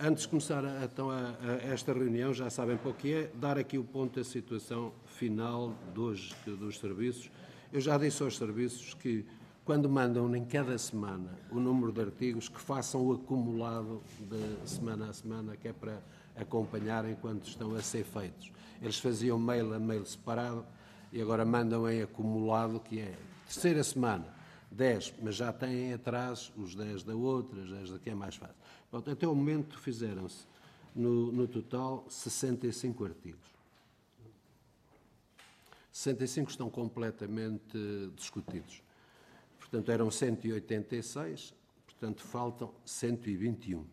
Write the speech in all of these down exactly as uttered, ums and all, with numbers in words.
Antes de começar a, então, a, a esta reunião, já sabem para o que é, dar aqui o ponto da situação final de hoje dos serviços. Eu já disse aos serviços que, quando mandam em cada semana o número de artigos, que façam o acumulado de semana a semana, que é para acompanharem quando estão a ser feitos. Eles faziam mail a mail separado e agora mandam em acumulado, que é terceira semana, dez, mas já têm atrás os dez da outra, os dez daqui é mais fácil. Pronto, até o momento fizeram-se, no, no total, sessenta e cinco artigos. sessenta e cinco estão completamente discutidos. Portanto, eram cento e oitenta e seis, portanto, faltam cento e vinte e um.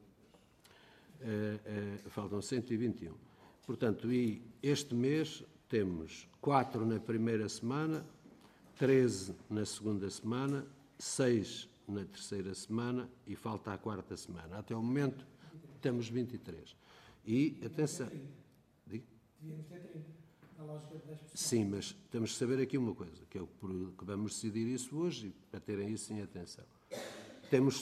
Uh, uh, faltam cento e vinte e um. Portanto, e este mês temos quatro na primeira semana, treze na segunda semana, seis na terceira semana e falta a quarta semana. Até o momento temos vinte e três. E, atenção... Devíamos ter trinta. A lógica de dez por cento. Sim, mas temos de saber aqui uma coisa, que é o que vamos decidir isso hoje, e para terem isso em atenção. Temos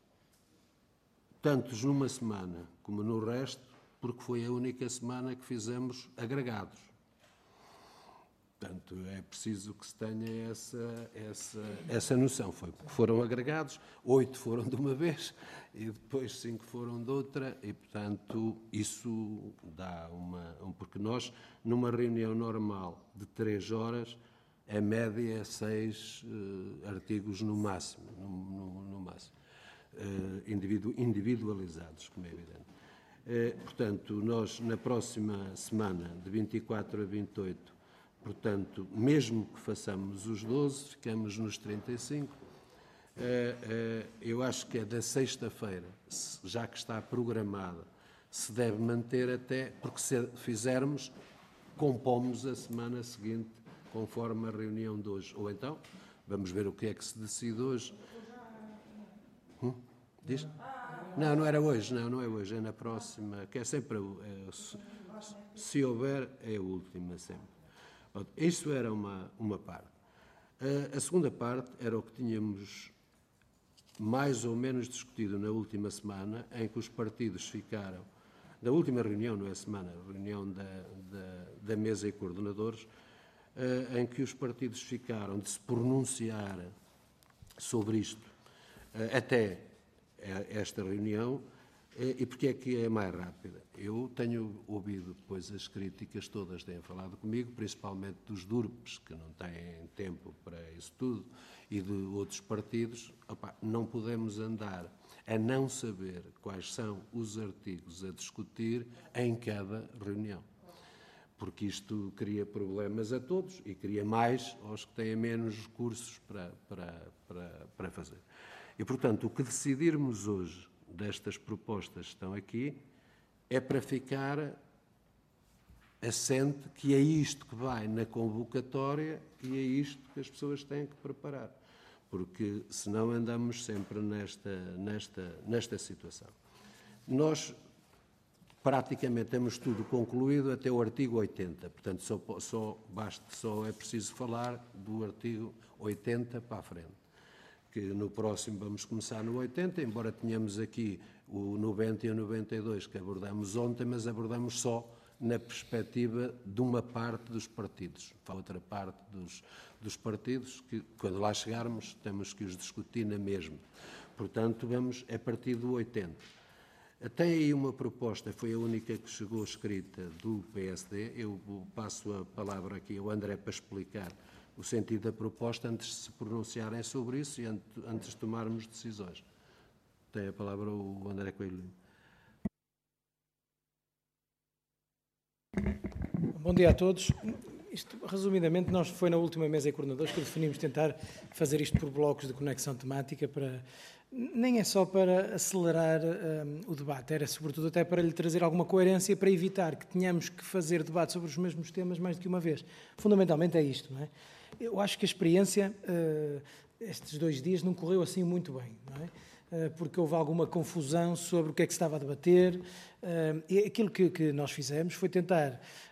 tantos numa semana como no resto, porque foi a única semana que fizemos agregados. Portanto, é preciso que se tenha essa, essa, essa noção. Foi porque foram agregados, oito foram de uma vez e depois cinco foram de outra e, portanto, isso dá uma... Porque nós, numa reunião normal de três horas, a média é seis uh, artigos no máximo, no, no, no máximo uh, individu, individualizados, como é evidente. Uh, portanto, nós, na próxima semana, de vinte e quatro a vinte e oito, portanto, mesmo que façamos os doze, ficamos nos trinta e cinco. Eu acho que é da sexta-feira, já que está programada, se deve manter até, porque se fizermos, compomos a semana seguinte, conforme a reunião de hoje. Ou então, vamos ver o que é que se decide hoje. Hum? Diz? Não, não era hoje, não, não é hoje, é na próxima, que é sempre, é, se, se houver, é a última sempre. Isto era uma, uma parte. A, a segunda parte era o que tínhamos mais ou menos discutido na última semana, em que os partidos ficaram, na última reunião, não é semana, reunião da, da, da mesa e coordenadores, uh, em que os partidos ficaram de se pronunciar sobre isto uh, até esta reunião. E porque é que é mais rápida? Eu tenho ouvido depois as críticas, todas têm falado comigo, principalmente dos D U R Ps, que não têm tempo para isso tudo, e de outros partidos. Opa, não podemos andar a não saber quais são os artigos a discutir em cada reunião, porque isto cria problemas a todos e cria mais aos que têm menos recursos para, para, para, para fazer. E, portanto, o que decidirmos hoje destas propostas que estão aqui, é para ficar assente que é isto que vai na convocatória e é isto que as pessoas têm que preparar, porque senão andamos sempre nesta, nesta, nesta situação. Nós praticamente temos tudo concluído até o artigo oitenta, portanto só, só, basta, só é preciso falar do artigo oitenta para a frente, que no próximo vamos começar no oitenta, embora tenhamos aqui o noventa e o noventa e dois que abordamos ontem, mas abordamos só na perspectiva de uma parte dos partidos. A outra parte dos, dos partidos, que quando lá chegarmos temos que os discutir na mesma. Portanto, vamos a partir do oitenta. Tem aí uma proposta, foi a única que chegou escrita do P S D. Eu passo a palavra aqui ao André para explicar o sentido da proposta antes de se pronunciarem sobre isso e antes de tomarmos decisões. Tem a palavra o André Coelho. Bom dia a todos. Isto, resumidamente, nós foi na última mesa de coordenadores que definimos tentar fazer isto por blocos de conexão temática para... Nem é só para acelerar um, o debate, era sobretudo até para lhe trazer alguma coerência para evitar que tenhamos que fazer debate sobre os mesmos temas mais do que uma vez. Fundamentalmente é isto, não é? Eu acho que a experiência, uh, estes dois dias, não correu assim muito bem, não é? Uh, porque houve alguma confusão sobre o que é que se estava a debater. Uh, e aquilo que, que nós fizemos foi tentar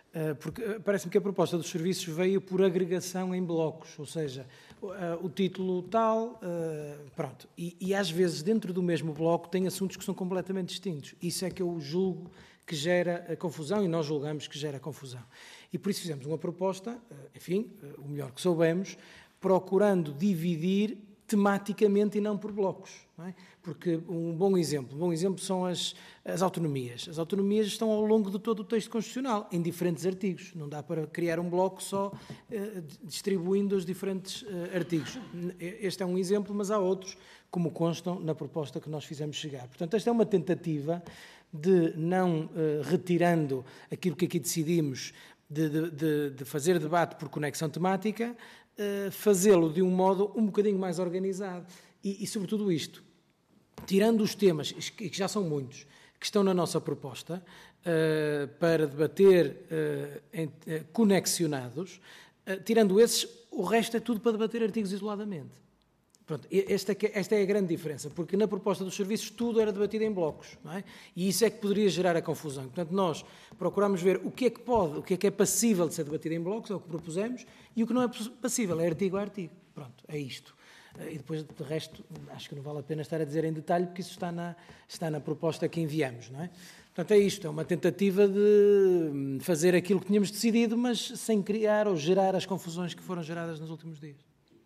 Porque parece-me que a proposta dos serviços veio por agregação em blocos, ou seja, o título tal, pronto. E, e às vezes dentro do mesmo bloco tem assuntos que são completamente distintos. Isso é que eu julgo que gera a confusão e nós julgamos que gera confusão. E por isso fizemos uma proposta, enfim, o melhor que soubemos, procurando dividir tematicamente e não por blocos. Não é? Porque um bom exemplo, um bom exemplo são as, as autonomias. As autonomias estão ao longo de todo o texto constitucional, em diferentes artigos. Não dá para criar um bloco só eh, distribuindo os diferentes eh, artigos. Este é um exemplo, mas há outros, como constam na proposta que nós fizemos chegar. Portanto, esta é uma tentativa de, não eh, retirando aquilo que aqui decidimos, de, de, de fazer debate por conexão temática, eh, fazê-lo de um modo um bocadinho mais organizado. E, e sobretudo isto, tirando os temas, que já são muitos, que estão na nossa proposta, uh, para debater uh, em, uh, conexionados, uh, tirando esses, o resto é tudo para debater artigos isoladamente. Pronto, esta, esta é a grande diferença, porque na proposta dos serviços tudo era debatido em blocos, não é? E isso é que poderia gerar a confusão. Portanto, nós procuramos ver o que é que pode, o que é que é passível de ser debatido em blocos, é o que propusemos, e o que não é passível, é artigo a artigo. Pronto, é isto. E depois, de resto, acho que não vale a pena estar a dizer em detalhe, porque isso está na, está na proposta que enviamos, não é? Portanto, é isto, é uma tentativa de fazer aquilo que tínhamos decidido, mas sem criar ou gerar as confusões que foram geradas nos últimos dias.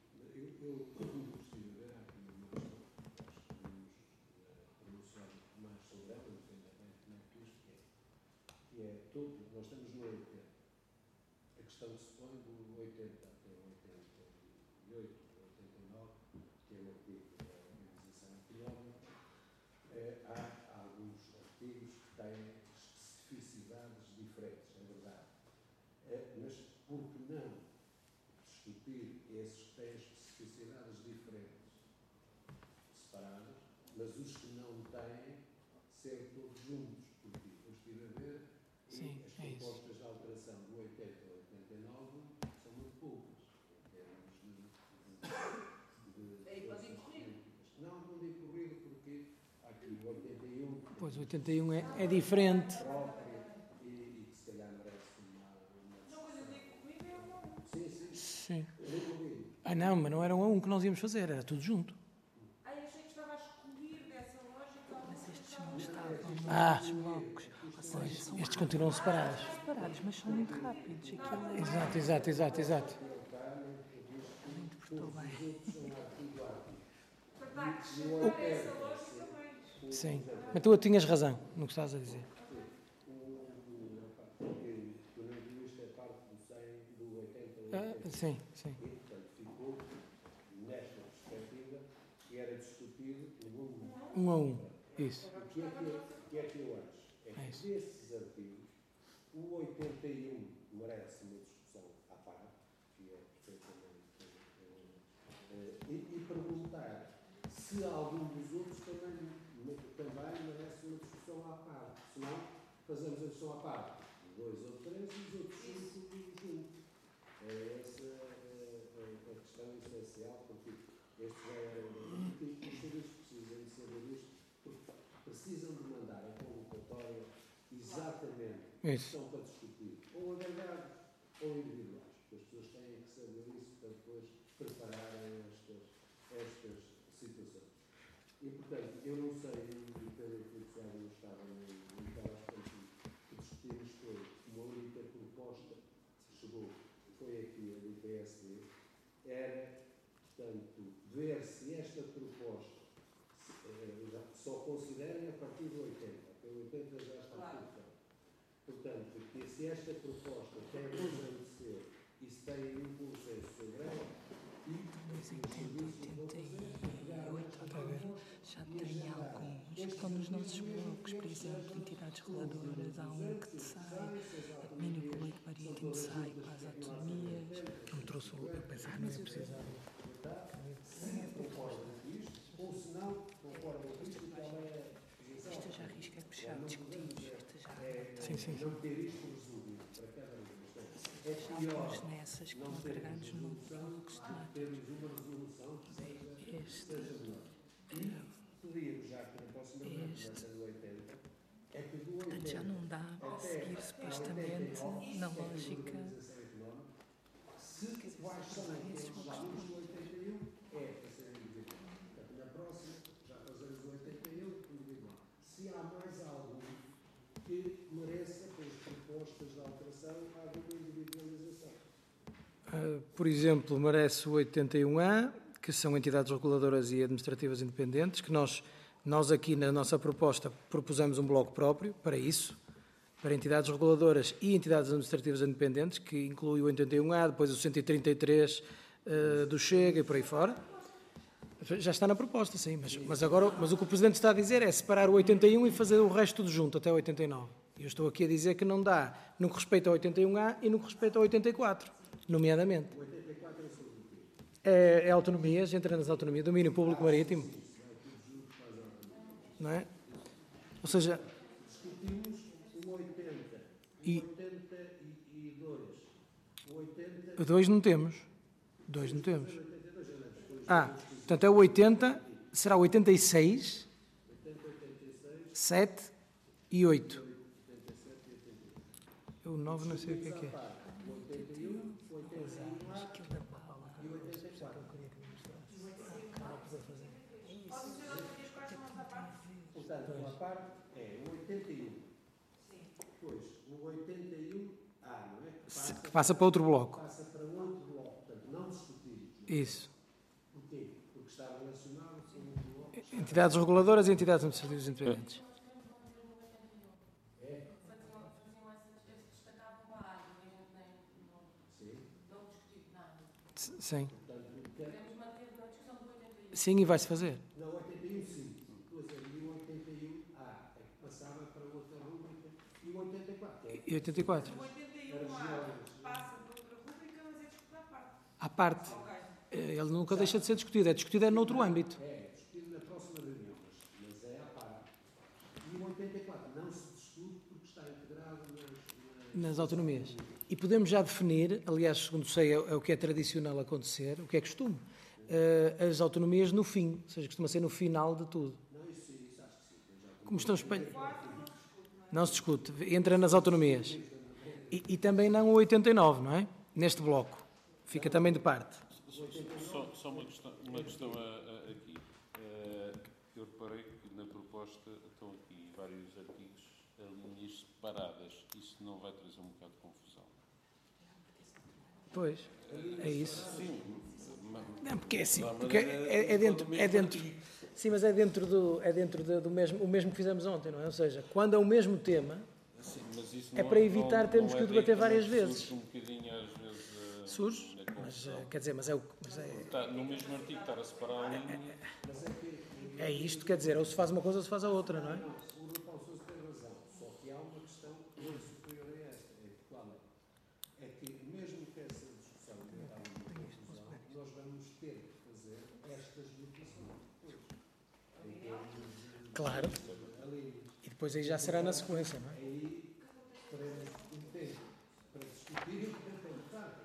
Pois, oitenta e um é, é diferente. Sim. Ah, não, mas não era um a um que nós íamos fazer, era tudo junto. Ah, eu achei que estava a excluir dessa lógica. Mas estes não estavam ah, nos blocos. Ou seja, são estes continuam separados. separados, mas são muito rápidos. Aquilo é... Exato, exato, exato, exato. Não interpretou bem. Para acrescentar essa lógica mais. Sim, mas tu tinhas razão no que estás a dizer. Ah, sim, sim. Um a um, isso. O que é que eu, que é que eu acho? É que É isso. desses artigos, o oitenta e um merece uma discussão à parte, que é perfeitamente. Uh, e, e perguntar se algum dos outros também, também merece uma discussão à parte. Se não, fazemos a discussão à parte. Dois ou três e os outros cinco juntos. É essa a, a questão essencial, porque este já era. Porque os serviços precisam de saber isto, porque precisam de mandar a convocatória exatamente o que estão para discutir, ou agregados ou individuais, porque as pessoas têm que saber isso para depois prepararem estas, estas situações. E, portanto, eu não sei, pelo que o Tiago não estava nem estava a que discutimos foi uma única proposta que chegou, foi aqui a do P S D, era, portanto, ver se esta proposta eh, só considerem a partir do oitenta, porque o oitenta já está claro. Tudo feito. Portanto, que se esta proposta tem razão de ser e se tem um consenso sobre ela, e os serviços vão fazer, já tem alguns que estão nos nossos blocos, por exemplo, entidades reguladoras, há um que sai, domínio público marítimo sai para as autonomias. Não me trouxe o pensar que não é preciso. ou se não, conforme o isto, qual é a posição. Esta já arrisca que já discutimos, esta já... Sim, sim, sim. Não ter isto resolvido para cada uma das questões. É Já pior pôs nessas que estão agregados no bloco sistemático. termos uma resolução que seja, Este, seja melhor. E pedimos já que na próxima vez, nessa do oitenta, é que do oitenta já não dá para seguir supostamente na lógica. Quer dizer, salvar esses poucos pontos. Na próxima, já fazemos o oitenta e um individual. Se há mais algum que mereça, pelas propostas de alteração, alguma individualização. Uh, por exemplo, merece o oitenta e um A, que são entidades reguladoras e administrativas independentes, que nós, nós aqui na nossa proposta propusemos um bloco próprio para isso, para entidades reguladoras e entidades administrativas independentes, que inclui o oitenta e um A, depois o cento e trinta e três uh, do Chega e por aí fora. Já está na proposta, sim, mas, mas, agora, mas o que o Presidente está a dizer é separar o oitenta e um e fazer o resto tudo junto, até o oitenta e nove. Eu estou aqui a dizer que não dá no que respeita ao oitenta e um A e no que respeita ao oitenta e quatro, nomeadamente. É, é autonomias, entra nas autonomias, domínio público marítimo. Não é? Ou seja... Discutimos o oitenta, e o oitenta e dois, o oitenta... O dois não temos. dois não temos. Ah, portanto é o oitenta, será o oitenta e seis, sete e oito. O nove não sei o que é que é. Portanto, uma parte é o oitenta e um. Depois, o oitenta e um A, não é? Que passa, Que passa para outro bloco. passa para outro bloco, portanto, não discutimos. Isso. Porquê? Porque está relacionado com o bloco. Entidades reguladoras e entidades administrativas independentes. Sim. Sim, e vai-se fazer. Não, oitenta e um sim. Depois havia o oitenta e um A, é que passava para outra rúbrica. E o oitenta e quatro. É E oitenta e quatro. O oitenta e um A passa para outra rúbrica, mas é discutido à parte. À parte. Ele nunca deixa de ser discutido. É discutido é noutro âmbito. É, discutido na próxima reunião, mas, mas é à parte. E o oitenta e quatro não se discute porque está integrado nas, nas... Nas autonomias. E podemos já definir, aliás, segundo sei, é, é o que é tradicional acontecer, o que é costume, uh, as autonomias no fim, ou seja, costuma ser no final de tudo. Não, isso, isso acho que sim. Já... Como estão espelhados. Não se discute, entra nas autonomias. E, e também não o oitenta e nove, não é? Neste bloco. Fica também de parte. Só, só uma questão, uma questão a, a, aqui. Uh, eu reparei que na proposta estão aqui vários artigos a linhas separadas. Isso não vai trazer um bocado de confusão? Pois, é isso. Sim. Não, porque é assim, porque é, é dentro, é dentro, sim, mas é dentro do, é dentro do, do mesmo, o mesmo que fizemos ontem, não é? Ou seja, quando é o mesmo tema, Sim, mas isso é não, para evitar não, termos não que é o debater daí várias também vezes. surge um bocadinho às vezes a, Surge, a mas confusão. eh, quer dizer, mas é, o, mas é, Está no mesmo artigo, estar a separar a linha. é isto, quer dizer, ou se faz uma coisa ou se faz a outra, não é? O Rui Paulo Sousa tem razão, só que há uma questão muito superior a esta, é que qual é? É que mesmo que essa discussão tenha uma confusão, nós vamos ter que fazer estas votações depois. Em termos de Claro. alíneos. E depois aí já será na sequência, não é? Aí teremos um tempo para discutir e para votar.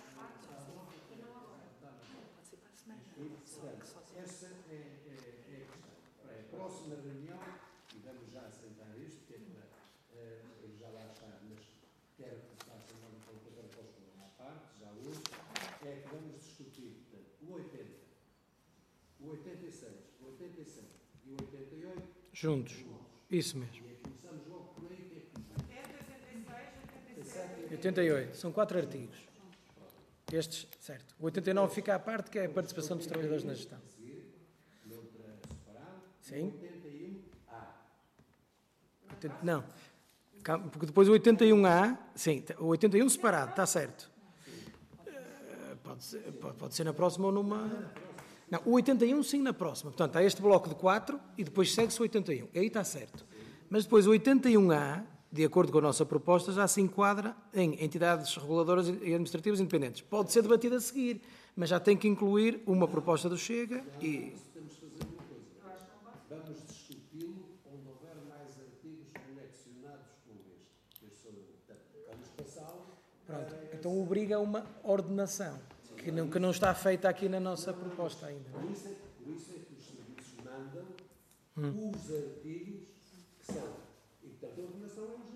Essa é, é, é a questão. Para a próxima reunião, e vamos já aceitar isto, que é para, eh, eu já lá está, mas quero que façam uma proposta à parte, já hoje, é que vamos discutir portanto, o oitenta, o oitenta e seis, o oitenta e sete e o oitenta e oito. Juntos. Isso mesmo. E aí começamos logo por aí, que é que oitenta, sessenta e seis, oitenta e sete. oitenta e oito. São quatro artigos. Estes, certo. O oitenta e nove fica à parte, que é a participação dos trabalhadores na gestão. noutra separado, Sim. oitenta e um A. oitenta Não. Calma, porque depois o oitenta e um A, sim, o oitenta e um separado, está certo. Eh, Pode ser, pode, pode ser na próxima ou numa... Não, o oitenta e um sim na próxima. Portanto, há este bloco de quatro e depois segue-se o oitenta e um. Aí está certo. Mas depois o oitenta e um A, de acordo com a nossa proposta, já se enquadra em entidades reguladoras e administrativas independentes. Pode ser debatido a seguir, mas já tem que incluir uma proposta do Chega e... Temos de fazer uma coisa. Vamos discuti-lo onde houver mais artigos conexionados com este. este sou eu. Portanto, vamos passá-lo. Pronto. Então obriga a uma ordenação, que não, que não está feita aqui na nossa proposta ainda. Não é? Por isso é, por isso é que os serviços mandam os artigos que são. E, portanto, a ordenação é urgente.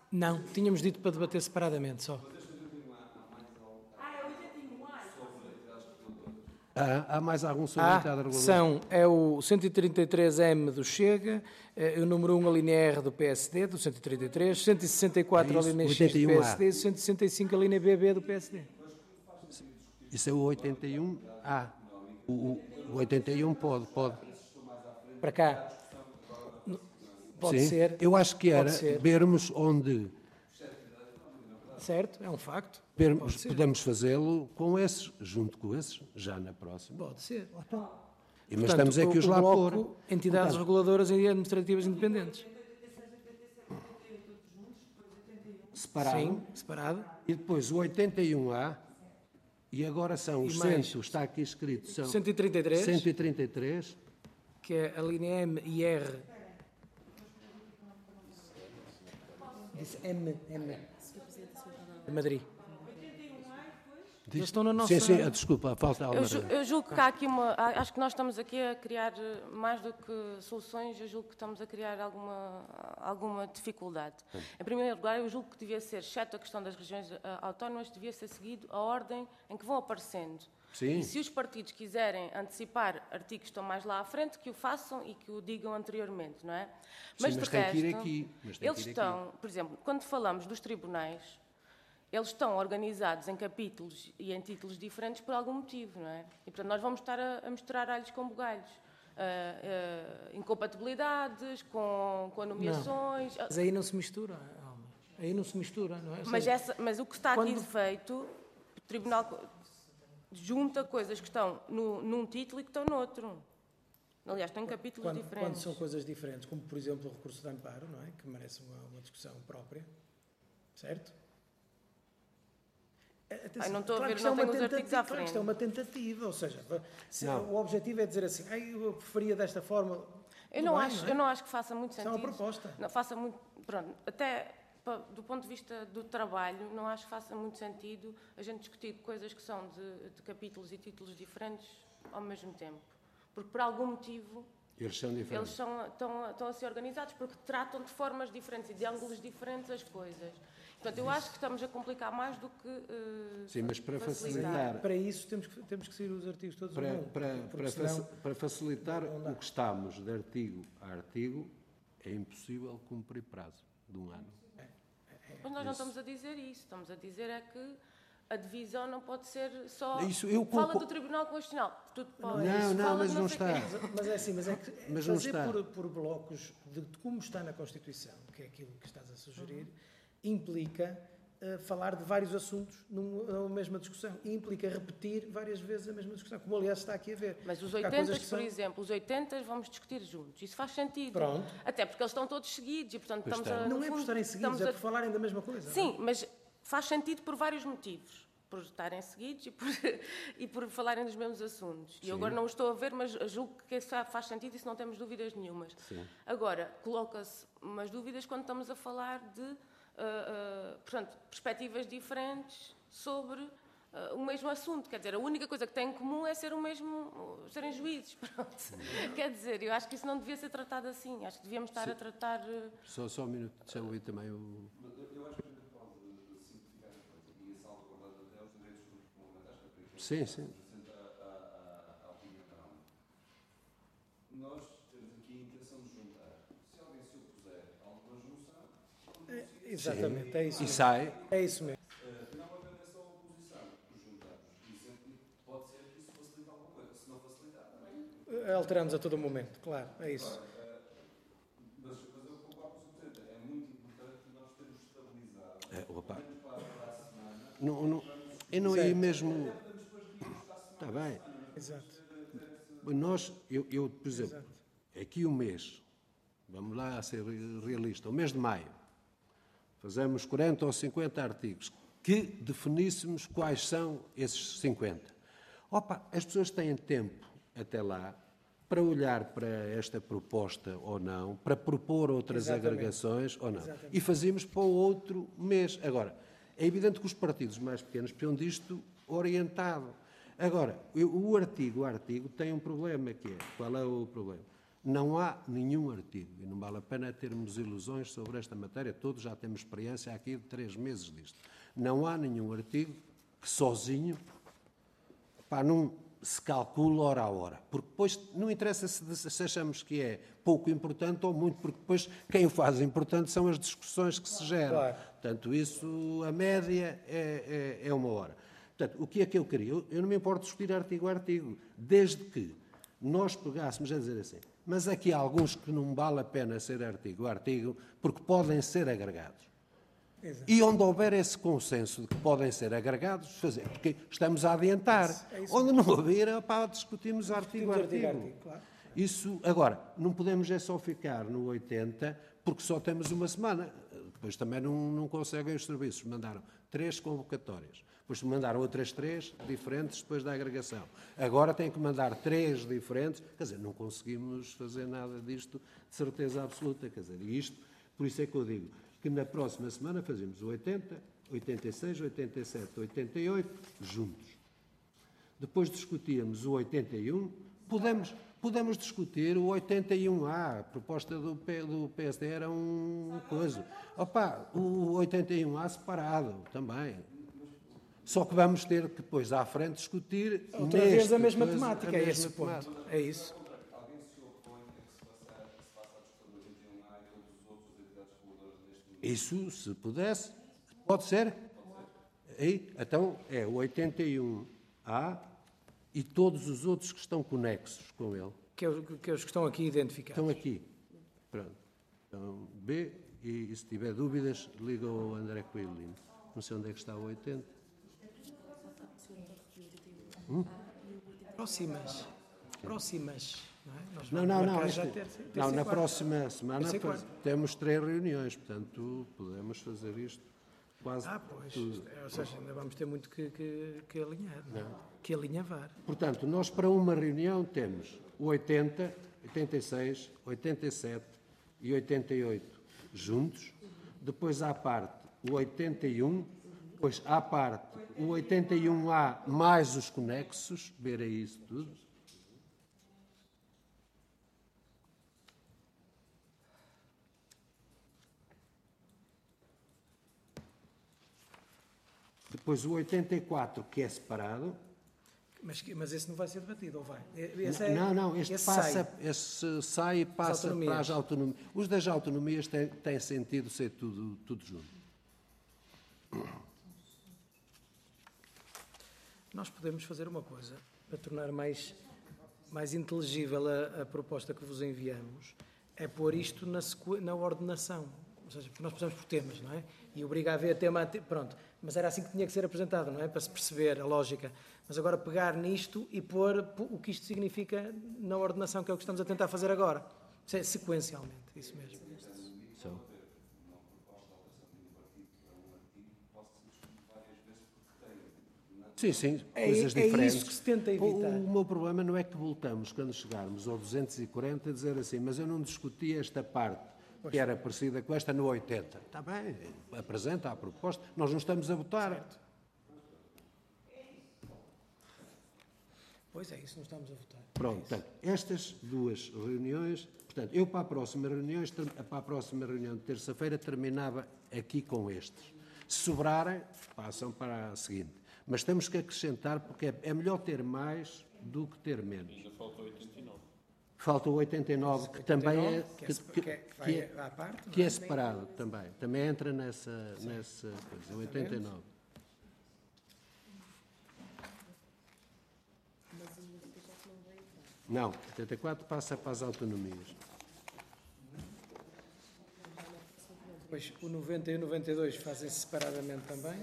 Não, tínhamos dito para debater separadamente só. Há, há mais algum sobre a entidade Ah, reguladora? são, é o cento e trinta e três M do Chega, é o número um, a linha R do P S D, do cento e trinta e três, cento e sessenta e quatro, É a isso, linha X do oitenta e um A. P S D e cento e sessenta e cinco, a linha B B do P S D. Isso é o oitenta e um A. O, o, o oitenta e um pode, pode. Para cá. Pode Sim. ser, Eu acho que era pode ser. vermos onde certo? É um facto. vermos, Pode ser. podemos fazê-lo com esses, junto com esses, já na próxima. Pode ser. E, mas Portanto, estamos aqui os o, o lá bloco, pôr. entidades Portanto, reguladoras e administrativas independentes. separado. Sim, separado. E depois o oitenta e um A, e agora são os E mais? cento, está aqui escrito, são cento e trinta e três, cento e trinta e três. que é a linha M e R. Disse M, M. De Madrid. Eles estão na nossa... Sim, sim, desculpa, falta Eu, alguma ju- eu julgo que há aqui uma. a- Acho que nós estamos aqui a criar eh, mais do que soluções, eu julgo que estamos a criar alguma, alguma dificuldade. Em primeiro lugar, eu julgo que devia ser, exceto a questão das regiões eh, autónomas, devia ser seguido a ordem em que vão aparecendo. Sim. E se os partidos quiserem antecipar artigos que estão mais lá à frente, que o façam e que o digam anteriormente, não é? mas de tem que ir resto, aqui, mas tem eles que ir aqui. estão, por exemplo, quando falamos dos tribunais, eles estão organizados em capítulos e em títulos diferentes por algum motivo, não é? E, portanto, nós vamos estar a, a misturar alhos com bugalhos. Uh, uh, incompatibilidades, com, com nomeações... Mas aí não se mistura, Alma. Aí não se mistura, não é? Ou Mas, seja, essa, mas o que está aqui quando- feito, o Tribunal co- junta coisas que estão no, num título e que estão noutro. Aliás, estão em capítulos quando, quando diferentes. são coisas diferentes, como por exemplo o recurso de amparo, não é? Que merece uma, uma discussão própria, certo? Atenção, Ai, não estou a claro ver, que isto é não uma tenho os artigos tentativa, à claro que isto é frente. uma tentativa, ou seja, se Não. o objetivo é dizer assim, "Ai, eu preferia desta forma." Eu Tudo não, bem, acho, é? eu não acho que faça muito Isto é sentido. uma proposta. Não, faça muito, pronto, até pa- do ponto de vista do trabalho, não acho que faça muito sentido a gente discutir coisas que são de, de capítulos e títulos diferentes ao mesmo tempo. Porque por algum motivo Eles são eles diferentes. são, estão, estão a ser organizados porque tratam de formas diferentes e de ângulos diferentes as coisas. Portanto, eu acho que estamos a complicar mais do que eh, Sim, mas para facilitar. facilitar, Para isso temos que, temos que sair os artigos todos para, um, para, porque para, senão- faci- para facilitar o que estamos de artigo a artigo, é impossível cumprir prazo de um ano. Mas nós não estamos a dizer isso. Estamos a dizer é que a divisão não pode ser só... Isso eu Fala concor- do Tribunal Constitucional. Tudo pode. Não, não, Fala mas de não sei quê. está. Mas é assim, mas é que Mas não fazer está. por, por blocos de, de como está na Constituição, que é aquilo que estás a sugerir, implica eh, falar de vários assuntos num- numa mesma discussão. E implica repetir várias vezes a mesma discussão, como aliás está aqui a ver. Mas os Porque há oitenta, coisas que por são- exemplo, os oitenta vamos discutir juntos. Isso faz sentido. Pronto. Até porque eles estão todos seguidos e, portanto, Pois estamos estão. a... no Não é por fundo, estarem seguidos, estamos é a- por falarem da mesma coisa. não é? Sim, mas faz sentido por vários motivos. Por estarem seguidos e por, e por falarem dos mesmos assuntos. E eu agora não o estou a ver, mas julgo que isso faz sentido e isso não temos dúvidas nenhumas. Sim. Agora, coloca-se umas dúvidas quando estamos a falar de, ah, ah, portanto, perspectivas diferentes sobre ah, o mesmo assunto. Quer dizer, a única coisa que têm em comum é ser o mesmo, serem juízes. Pronto. Quer dizer, eu acho que isso não devia ser tratado assim. Acho que devíamos estar a tratar... ah, Só, só um minuto, deixa eu ouvir também o... Sim, sim. Nós temos aqui a intenção de juntar. Se alguém se opuser a alguma junção, É, exatamente, é isso E mesmo. sai, É isso mesmo. uh, não havendo essa oposição, juntamos. E sempre pode ser que isso facilite alguma coisa. Se não facilitar, também. Eh, Alteramos a todo momento, claro, é isso. Mas, mas eu concordo com o senhor Presidente. É muito importante nós termos estabilizado. é, opa, Para a semana. não, não, eu não ia mesmo... Está bem. Exato. Nós, eu, eu, por exemplo, aqui o mês, vamos lá a ser realista, o mês de maio, fazemos quarenta ou cinquenta artigos, que definíssemos quais são esses cinquenta. Opa, as pessoas têm tempo até lá para olhar para esta proposta ou não, para propor outras Exatamente. agregações ou não. Exatamente. E fazíamos para o outro mês. Agora, é evidente que os partidos mais pequenos precisam disto orientado. Agora, eu- o artigo, o artigo tem um problema que é, qual é o problema? Não há nenhum artigo, e não vale a pena termos ilusões sobre esta matéria, todos já temos experiência aqui de três meses disto. Não há nenhum artigo que sozinho, pá, não se calcule hora a hora, porque depois não interessa se, se achamos que é pouco importante ou muito, porque depois quem o faz importante são as discussões que se geram. Claro. Portanto, isso, a média é, é, é uma hora. Portanto, o que é que eu queria? Eu, eu não me importo discutir artigo a artigo, desde que nós pegássemos a dizer assim, mas aqui há alguns que não vale a pena ser artigo a artigo, porque podem ser agregados. Exato. E onde houver esse consenso de que podem ser agregados, fazer, porque estamos a adiantar. É isso. Onde não houver, pá, discutimos artigo a Discutimos artigo. artigo, claro. Isso, agora, não podemos é só ficar no oitenta, porque só temos uma semana. Depois também não, não conseguem os serviços. Mandaram três convocatórias. Depois mandaram outras três diferentes depois da agregação. Agora têm que mandar três diferentes. Quer dizer, não conseguimos fazer nada disto de certeza absoluta. Quer dizer, isto, por isso é que eu digo que na próxima semana fazemos o oitenta, oitenta e seis, oitenta e sete, oitenta e oito juntos. Depois discutíamos o oitenta e um. Podemos, podemos discutir o oitenta e um A. A proposta do, P, do P S D era um coisa. Opa, o oitenta e um A separado também. Só que vamos ter que depois à frente discutir Outra vez a mesma coisa, temática, a é mesma esse o ponto. temática. É isso. Alguém se opõe a que se faça, se faça a discussão do oitenta e um A e todos os outros entidades reguladoras deste momento? Isso, se pudesse, pode ser. Aí, então, é o oitenta e um A e todos os outros que estão conexos com ele. Que é, os- que é os que estão aqui identificados. Estão aqui. Pronto. Então, B, e, e se tiver dúvidas, liga ao André Coelho. Não sei onde é que está o oitenta. Próximas. Próximas. Não, é? Nós Não, vamos não, não. marcar Este, já ter- terça não e na quarta. próxima semana Terça e faz- quarta. temos três reuniões, portanto, podemos fazer isto quase Ah, pois. tudo. É, ou seja, ainda vamos ter muito que, que, que alinhar. Não é? Que alinhavar. Portanto, nós para uma reunião temos o oitenta, oitenta e seis, oitenta e sete e oitenta e oito juntos. Depois à parte o oitenta e um, depois à parte o oitenta e um A mais os conexos, ver aí isso tudo. Depois o oitenta e quatro, que é separado. Mas, que- mas esse não vai ser debatido, ou vai? Esse é- Não, não, este esse passa, sai. esse sai e passa autonomias. para as autonomias. Os das autonomias têm, têm sentido ser tudo, tudo junto. Nós podemos fazer uma coisa para tornar mais, mais inteligível a, a proposta que vos enviamos, é pôr isto na, sequ- na ordenação. Ou seja, porque nós precisamos por temas, não é? E obriga a haver tema a te... Pronto. Mas era assim que tinha que ser apresentado, não é? Para se perceber a lógica. Mas agora pegar nisto e pôr p- o que isto significa na ordenação, que é o que estamos a tentar fazer agora. Isso é sequencialmente, isso mesmo. So. Sim, sim, É- coisas é diferentes. isso que se tenta evitar. O, o meu problema não é que voltamos, quando chegarmos ao duzentos e quarenta, a dizer assim, mas eu não discuti esta parte, que era parecida com esta no oitenta. Está bem, apresenta a proposta, nós não estamos a votar. Pois é, isso não estamos a votar. Pronto, portanto, estas duas reuniões, portanto, eu para a próxima reunião, para a próxima reunião de terça-feira terminava aqui com estes. Se sobrarem, passam para a seguinte. Mas temos que acrescentar, porque é, é melhor ter mais do que ter menos. Ainda falta oitenta e nove. Falta o oitenta e nove, que também é, que é que, sepa- que- que é- que que vai é, à parte, não que é? é separado também. Também entra nessa, nessa coisa, oitenta e nove. Não, oitenta e quatro passa para as autonomias. Depois o noventa e o noventa e dois fazem-se separadamente também.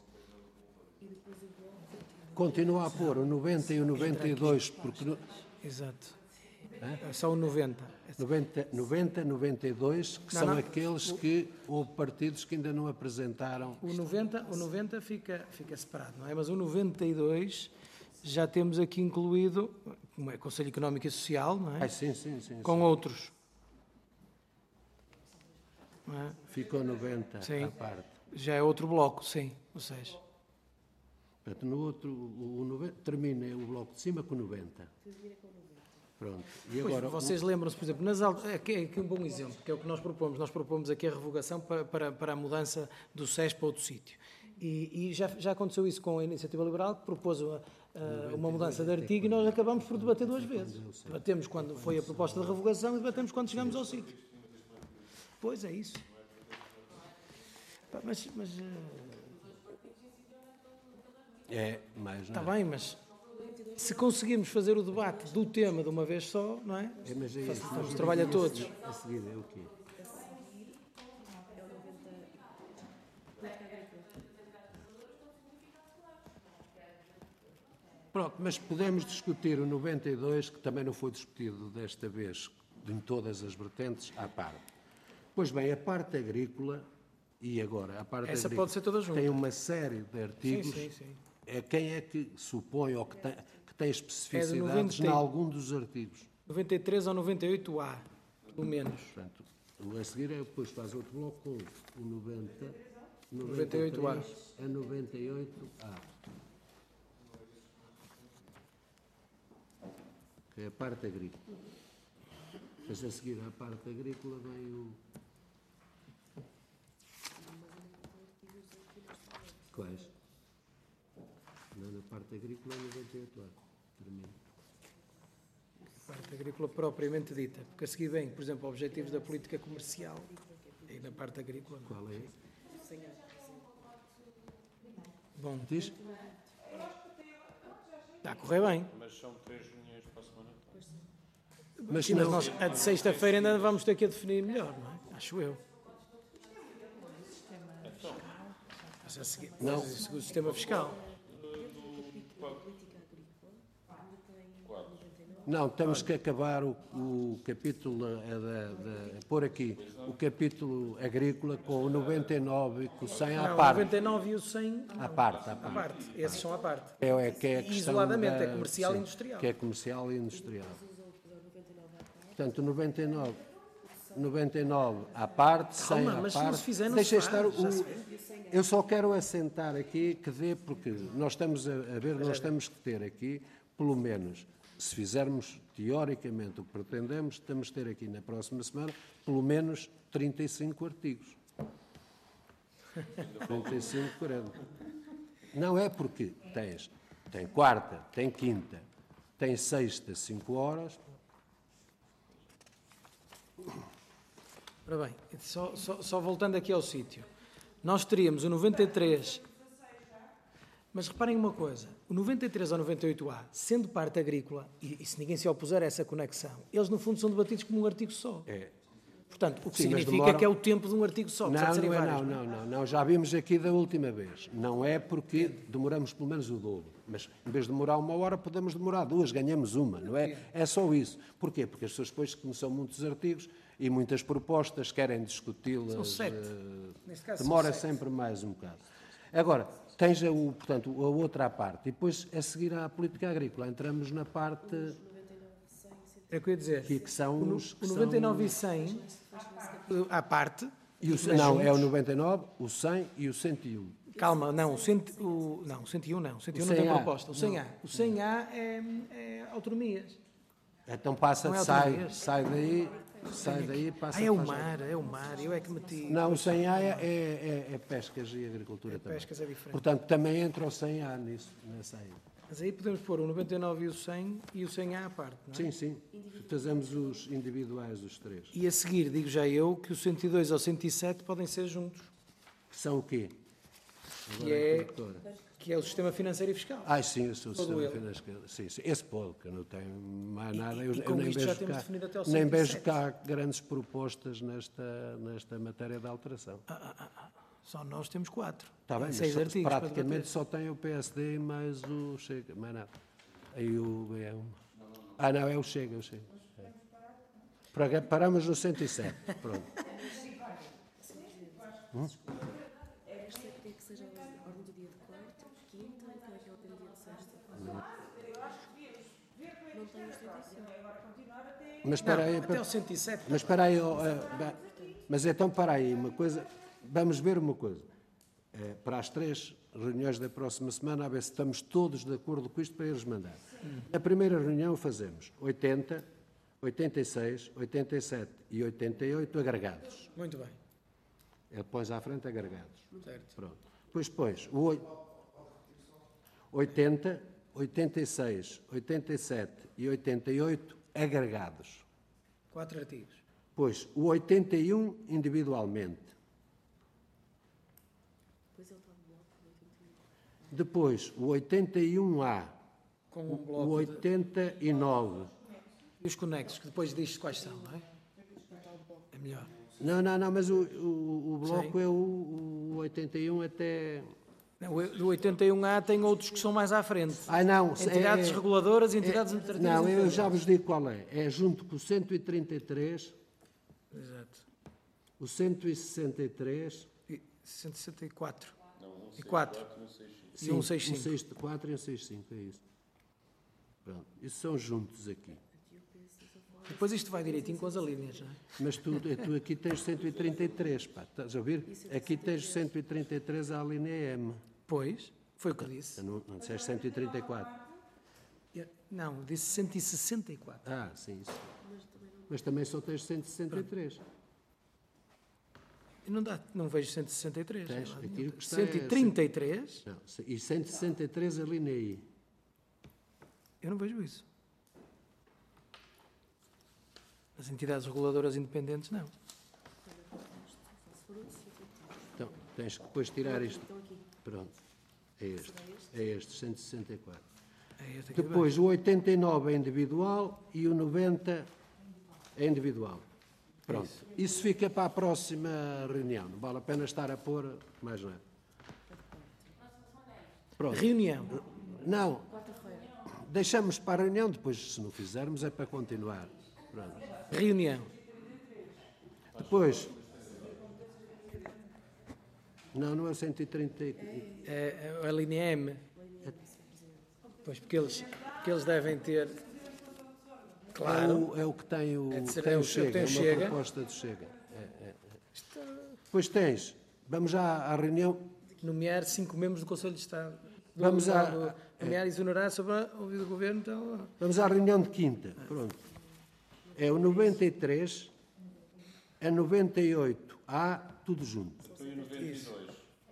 Continua a pôr o noventa e o noventa e dois, porque no, Exato. É só o noventa. noventa, noventa, noventa e dois, que Não, são não. aqueles que houve partidos que ainda não apresentaram. O noventa, o noventa fica, fica separado, não é? Mas o noventa e dois já temos aqui incluído, como é Conselho Económico e Social, não é? Ah, sim, sim, sim. Com sim. outros. Não é? Ficou noventa Sim. à parte. Já é outro bloco, sim. Ou seja, Portanto, no outro, o, o noventa, termina o bloco de cima com noventa. Pronto. E Pois, agora, vocês lembram-se, por exemplo, nas al- aqui é aqui um bom exemplo, que é o que nós propomos. Nós propomos aqui a revogação para, para, para a mudança do S E S para outro sítio. E, e já, já aconteceu isso com a Iniciativa Liberal, que propôs a, a, uma mudança de artigo e nós acabamos por debater duas vezes. Debatemos quando foi a proposta de revogação e debatemos quando chegamos ao sítio. Pois é isso. Pá, Mas, mas eh, é mais, está não é? bem, mas se conseguirmos fazer o debate do tema de uma vez só, não é? É, mas é isso. Facilitamos o trabalho a todos. A seguir é o quê? Pronto, mas podemos discutir o noventa e dois, que também não foi discutido desta vez em todas as vertentes, à parte. Pois bem, a parte agrícola, e agora, a parte Essa agrícola pode ser toda junta. tem uma série de artigos. Sim, sim, sim. É quem é que supõe ou que tem, que tem especificidades É de em noventa. algum dos artigos. noventa e três ao noventa e oito A, pelo menos. Portanto, o a seguir é depois faz outro bloco com o noventa, noventa e oito A. noventa e três a noventa e oito A. Que é a parte agrícola. Depois a seguir à parte agrícola vem o... Quais? Não, na parte agrícola é noventa e oito A. Termina. Parte agrícola propriamente dita. Porque a seguir vem, por exemplo, objetivos da política comercial. E na parte agrícola. não. Qual é? Bom, Diz? está a correr bem. Mas são três reuniões para a semana. Mas Sim, mas não- nós, a de sexta-feira ainda vamos ter que a definir melhor, não é? Acho eu. Mas a seguir, Não. mas o sistema fiscal. Não, temos que acabar o, o capítulo, eh, da, da, pôr aqui, o capítulo agrícola com o noventa e nove e com o cem à Não, o parte. noventa e nove e o cem À parte, à à parte. parte. Esses são à parte. É, é, que é a questão Isoladamente, da- é comercial e sim, industrial. Que é comercial e industrial. Portanto, noventa e nove, noventa e nove à parte, cem Calma, à mas se não parte. se fizer, não Deixa se estar faz, já o... se Eu só quero assentar aqui que dê, porque nós estamos a, a ver, nós temos que ter aqui, pelo menos, se fizermos teoricamente o que pretendemos, temos que ter aqui na próxima semana, pelo menos trinta e cinco artigos. trinta e cinco, quarenta. Não é porque tens, tem quarta, tem quinta, tem sexta, cinco horas. Ora bem, só, só, só voltando aqui ao sítio. Nós teríamos o noventa e três, mas reparem uma coisa, o noventa e três ao noventa e oito A, sendo parte agrícola, e, e se ninguém se opuser a essa conexão, eles no fundo são debatidos como um artigo só. É. Portanto, o que Sim, mas significa demoram- que é o tempo de um artigo só, apesar de Não, serem não é, vários. não, não, não, não, já vimos aqui da última vez. Não é porque demoramos pelo menos o dobro. Mas em vez de demorar uma hora, podemos demorar duas, ganhamos uma, não é? É só isso. Porquê? Porque as pessoas depois, como são muitos artigos e muitas propostas, querem discuti-las. São sete. eh, Neste caso, demora são sete. sempre mais um bocado. Agora, tens a, o, portanto, a outra parte. E depois, a seguir à política agrícola, entramos na parte É o que eu ia dizer. que, que são O, no- os... que o noventa e nove são- e cem, eh, à parte. E o, mas não, é o juntos. noventa e nove, o cem e o cento e um. Calma, não, o, cento, o, não, o cento e um não, o cento e um O não tem cem A. proposta. O cem A. O cem A é, é autonomias. Então passa, Não é sai, autonomias? sai daí, sai daí, passa Ah, é o para- mar, é o mar, eu é que meti. Não, o cem A é, é, é pescas e agricultura também. pescas é diferente. Portanto, também entra o cem A nisso, nessa aí. Mas aí podemos pôr o noventa e nove e o cem e o cem A à parte, não é? Sim, sim. Fazemos os individuais, os três. E a seguir, digo já eu, que o cento e dois ao cento e sete podem ser juntos, Que são o quê? que é, que é o sistema financeiro e fiscal. Ah, sim, eu sou o Todo sistema ele. financeiro. Sim, sim. Esse pode, que eu não tenho mais nada. Eu, e eu com nem isto já vejo temos cá, definido até ao nem cento e vejo sete. cá grandes propostas nesta, nesta matéria de alteração. Só nós temos quatro. Está bem, Tem mas seis só- artigos para praticamente debater. só tem o P S D e mais o Chega, mais nada. Aí o B um. Ah, não, é o Chega, é o Chega. É. Para- Paramos no cento e sete, pronto. É esta que que seja a ordem do dia de quarta, quinta, e qual é que é a ordem do dia de sexta? Não tem os trinta e cinco. Mas espera aí, Até ao cento e sete. mas espera aí, ó, ah, ba- mas então para aí, uma coisa, vamos ver uma coisa. eh, para as três reuniões da próxima semana, a ver se estamos todos de acordo com isto para eles mandar. Na primeira reunião fazemos oitenta, oitenta e seis, oitenta e sete e oitenta e oito agregados. Muito bem. Ele põe à frente agregados. Certo. Pronto. Depois pões o oi- oitenta, oitenta e seis, oitenta e sete e oitenta e oito agregados. Quatro artigos. Pois o oitenta e um individualmente. Depois ele está no bloco do oitenta e um. Depois o oitenta e um A, Com um o bloco de... oitenta e nove. E os conexos, que depois diz quais são, não é? É melhor. Não, não, não, mas o, o, o bloco Sim. é o, o oitenta e um até... Não, o do oitenta e um A tem outros que são mais à frente. Ai, não, Entidades é- reguladoras e é- entidades administrativas. Não, eu independentes. já vos digo qual é. É junto com o cento e trinta e três, Exato. o cento e sessenta e três... E cento e sessenta e quatro. Não, um E quatro. quatro, um seis cinco. E um seis cinco. Um seis quatro e um seis cinco, é isso. Pronto, isso são juntos aqui. Depois isto vai direitinho com as alíneas, não é? Mas tu, tu aqui tens cento e trinta e três, pá, estás a ouvir? Aqui tens cento e trinta e três à linha M. Pois, foi o que eu disse. Não, não disseste cento e trinta e quatro. Eu- Não, disse cento e sessenta e quatro. Ah, sim, isso. Mas também só tens cento e sessenta e três. E Não, dá, não vejo cento e sessenta e três. Tens, sei lá, aqui não. o que está é cento e trinta e três? Não, e cento e sessenta e três a linha I. Eu não vejo isso. As entidades reguladoras independentes, não. Então, tens que depois tirar isto. Pronto, é este. É este, cento e sessenta e quatro. É este aqui de Depois, o oitenta e nove é individual e o noventa é individual. Pronto. Isso fica para a próxima reunião. Não vale a pena estar a pôr mais nada. baixo. Pronto. Reunião. Não. Deixamos para a reunião, depois, se não fizermos, é para continuar. Pronto. Reunião. Depois. Não, não é o cento e trinta. e- É, é a linha M. Pois, porque eles, porque eles devem ter. É Claro. o, é o que tem o, É de ser- tem é o o que Chega. tem É o uma Chega. proposta do Chega. É, é, é. Depois tens. Vamos já à reunião. Nomear cinco membros do Conselho de Estado. Do- Vamos à- do- Nomear e exonerar sobre a ouvido do Governo. Então, Vamos à reunião de quinta. Pronto. É o noventa e três, a noventa e oito, A, tudo junto. Então, e o noventa e dois?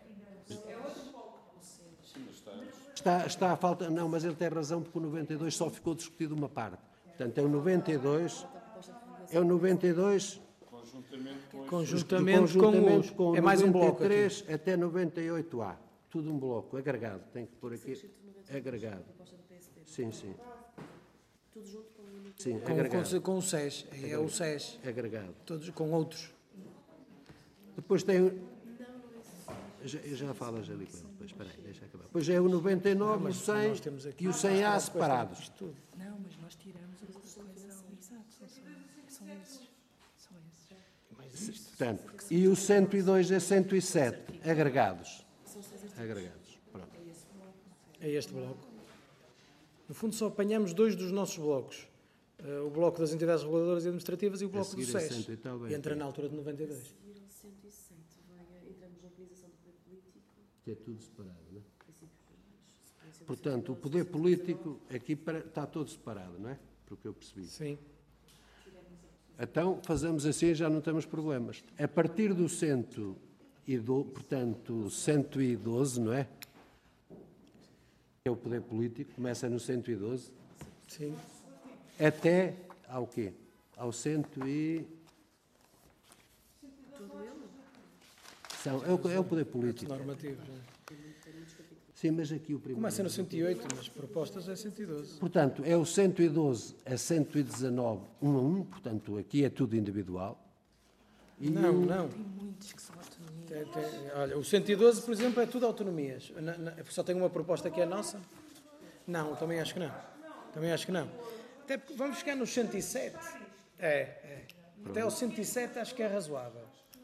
Sim, mas está antes. Está, está a falta. Não, mas ele tem razão, porque o noventa e dois só ficou discutido uma parte. Portanto, é o noventa e dois. É o noventa e dois. Conjuntamente com este. conjuntamente, conjuntamente com, o, é mais um bloco aqui. noventa e três até noventa e oito A. Tudo um bloco, agregado. Tem que pôr aqui. Agregado. Sim, sim. Tudo junto com o único. Sim, Com, agregado. com, com o S E S. É o S E S. Agregado. Todos com outros. Depois tem. o- Já, eu já falas ali com ele. Depois, espera aí, deixa acabar. Depois é o noventa e nove, o Nós cem temos aqui- e o cem A separados. Isto tudo. Não, mas nós tiramos a coesão. Exato, são, só- são esses. São esses. Mais isto. Portanto, e o cento e dois a cento e sete, agregados. Agregados. Pronto. É este bloco. No fundo, só apanhamos dois dos nossos blocos. Eh, o bloco das entidades reguladoras e administrativas e o bloco do seguir a S E S. cento e tal, bem, E entra bem. na altura de noventa e dois. Seguir ao cento e sete, vai, entramos na utilização do poder político, Que é tudo separado, não é? princípios gerais, Portanto, o poder político aqui para- está todo separado, não é? Porque eu percebi. Sim. Então, fazemos assim, já não temos problemas. A partir do cento e do, portanto, cento e doze, não é? É o poder político, começa no cento e doze, Sim. até ao quê? Ao cento e... São, é, o, é o poder político. Normativos. né? Sim, mas aqui o primeiro... Começa no cento e oito, mas propostas é cento e doze. Portanto, é o cento e doze a cento e dezanove, um a um, portanto, aqui é tudo individual. E Não, o- não. Tem muitos que são autonomia. Tem- tem- olha, o cento e doze, por exemplo, é tudo autonomias. Na- na- só tem uma proposta que é a nossa? Não, também acho que não. Também acho que não. Até porque vamos chegar no cento e sete. É, é. Até ao cento e sete acho que é razoável.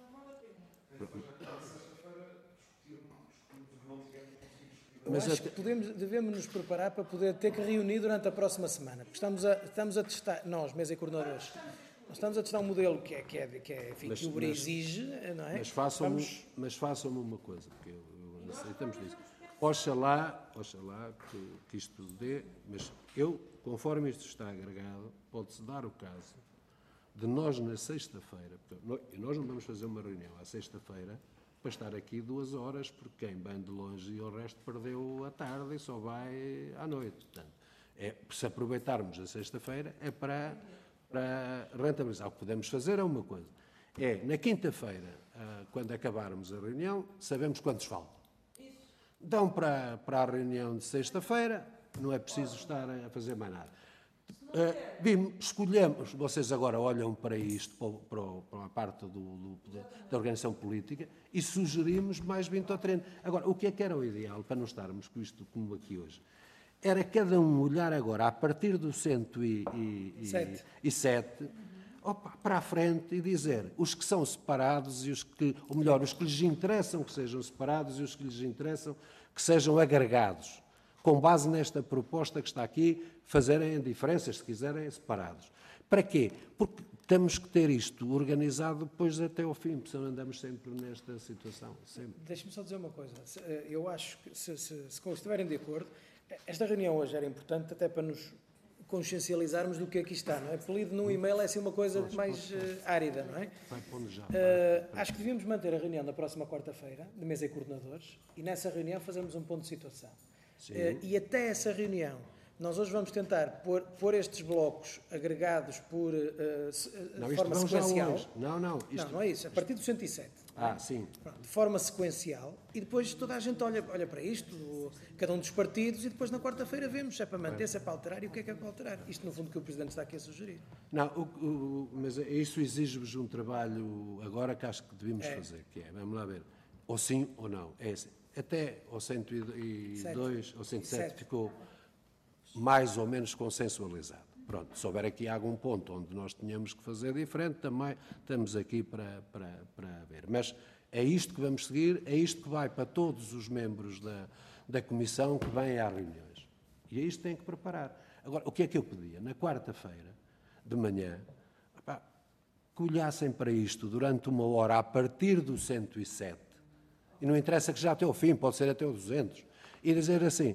Eu Mas acho até- que podemos, devemos nos preparar para poder ter que reunir durante a próxima semana. Porque estamos a, estamos a testar, nós, mesa e coordenadores, nós estamos a testar um modelo que é, que é, que é enfim, Mas- que o B R I mas- exige, não é? Mas façam-me Vamos- mas façam-me uma coisa, porque eu, eu aceitamos disso. Oxalá, oxalá que, que isto dê, mas eu, conforme isto está agregado, pode-se dar o caso de nós na sexta-feira, e nós não vamos fazer uma reunião à sexta-feira para estar aqui duas horas, porque quem vem de longe e o resto perdeu a tarde e só vai à noite. Portanto, é, se aproveitarmos a sexta-feira é para, para rentabilizar. O que podemos fazer é uma coisa, é na quinta-feira, quando acabarmos a reunião, sabemos quantos faltam. Dão para, para a reunião de sexta-feira, não é preciso estar a fazer mais nada. Uh, bim, escolhemos, vocês agora olham para isto, para, para a parte do, do, da organização política, e sugerimos mais vinte ou trinta. Agora, o que é que era o ideal, para não estarmos com isto como aqui hoje? Era cada um olhar agora, a partir do cento e sete, opa, para a frente e dizer os que são separados e os que, ou melhor, os que lhes interessam que sejam separados e os que lhes interessam que sejam agregados, com base nesta proposta que está aqui, fazerem diferenças, se quiserem, separados. Para quê? Porque temos que ter isto organizado depois até ao fim, porque senão andamos sempre nesta situação. Deixe-me só dizer uma coisa. Eu acho que, se, se, se estiverem de acordo, esta reunião hoje era importante até para nos consciencializarmos do que aqui está, não é? Porque lido num e-mail é assim uma coisa mais uh, árida, não é? Uh, acho que devíamos manter a reunião da próxima quarta-feira, de mesa e coordenadores, e nessa reunião fazermos um ponto de situação. Uh, e até essa reunião, nós hoje vamos tentar pôr, pôr estes blocos agregados por uh, não, de forma sequencial. Não, não. Isto, não, não é isso. A partir do cento e sete. Ah, sim. Pronto, de forma sequencial. E depois toda a gente olha, olha para isto, cada um dos partidos, e depois na quarta-feira vemos se é para manter, se é para alterar e o que é que é para alterar. Isto, no fundo, que o Presidente está aqui a sugerir. Não, o, o, mas isso exige-vos um trabalho agora que acho que devíamos é. fazer, que é, vamos lá ver, ou sim ou não. É assim. Até ao cento e dois, ao cento e sete ficou mais ou menos consensualizado. Pronto, se houver aqui algum ponto onde nós tínhamos que fazer diferente, também estamos aqui para, para, para ver. Mas é isto que vamos seguir, é isto que vai para todos os membros da, da Comissão que vêm às reuniões. E é isto que tem que preparar. Agora, o que é que eu pedia? Na quarta-feira, de manhã, opá, que olhassem para isto durante uma hora a partir do cento e sete, e não interessa que já até ao fim, pode ser até ao duzentos, e dizer assim,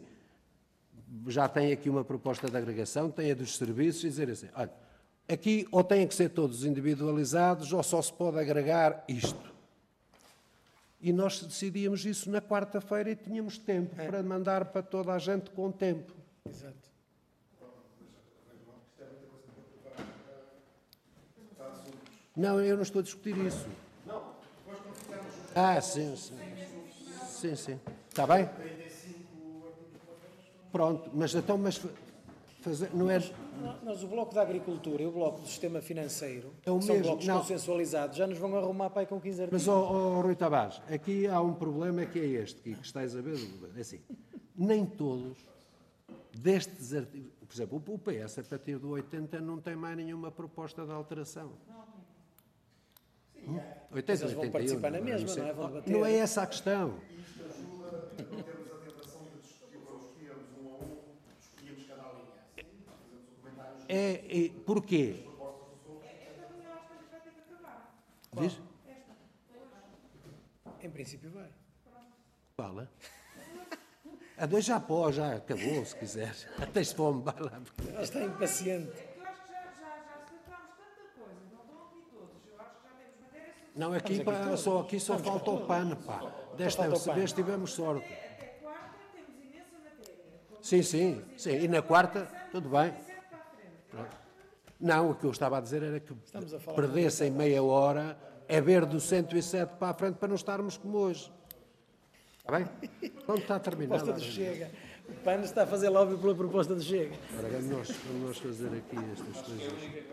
já tem aqui uma proposta de agregação, tem a dos serviços, e dizer assim, olha, aqui ou têm que ser todos individualizados ou só se pode agregar isto. E nós decidíamos isso na quarta-feira e tínhamos tempo é. para mandar para toda a gente com tempo. Exato. Não, eu não estou a discutir isso. Ah, sim, sim. Sim, sim. Está bem? Pronto, mas então, mas fazer, não é... Nós, o Bloco da Agricultura e o Bloco do Sistema Financeiro, é o que são mesmo. blocos não. consensualizados, já nos vão arrumar para aí com quinze artigos. Mas, oh, oh, Rui Tavares, aqui há um problema que é este, que, que estás a ver, é assim, nem todos destes artigos, por exemplo, o P S a partir do oitenta não tem mais nenhuma proposta de alteração. Hum? oitenta, eles vão participar na mesma, não é? Vão debater. Não é essa a questão. É, é, porquê? Diz? Em princípio vai. Fala. A dois já pode, já acabou, se quiser. Até se fome, vai lá. Ela está impaciente. Eu acho que já, já, já acertámos tanta coisa, não estão aqui todos. Eu acho que já temos matéria suficiente. Não, aqui, pá, só, aqui só falta o pano, pá. Desta vez tivemos sorte. Até quarta temos imensa matéria. Sim, sim, sim. E na quarta, tudo bem. Não, o que eu estava a dizer era que perdessem meia hora é ver do cento e sete para a frente para não estarmos como hoje. Está bem? Pronto, está terminado. Proposta do Chega. O PAN está a fazer lobby pela proposta do Chega. Agora vamos nós, vamos nós fazer aqui estas coisas.